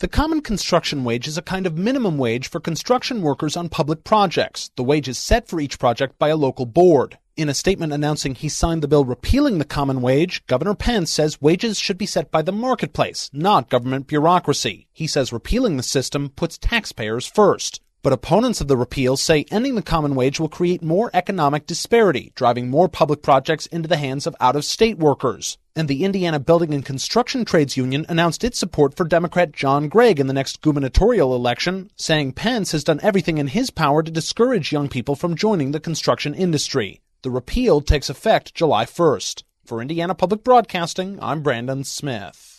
The common construction wage is a kind of minimum wage for construction workers on public projects. The wage is set for each project by a local board. In a statement announcing he signed the bill repealing the common wage, Governor Pence says wages should be set by the marketplace, not government bureaucracy. He says repealing the system puts taxpayers first. But opponents of the repeal say ending the common wage will create more economic disparity, driving more public projects into the hands of out-of-state workers. And the Indiana Building and Construction Trades Union announced its support for Democrat John Gregg in the next gubernatorial election, saying Pence has done everything in his power to discourage young people from joining the construction industry. The repeal takes effect July 1st. For Indiana Public Broadcasting, I'm Brandon Smith.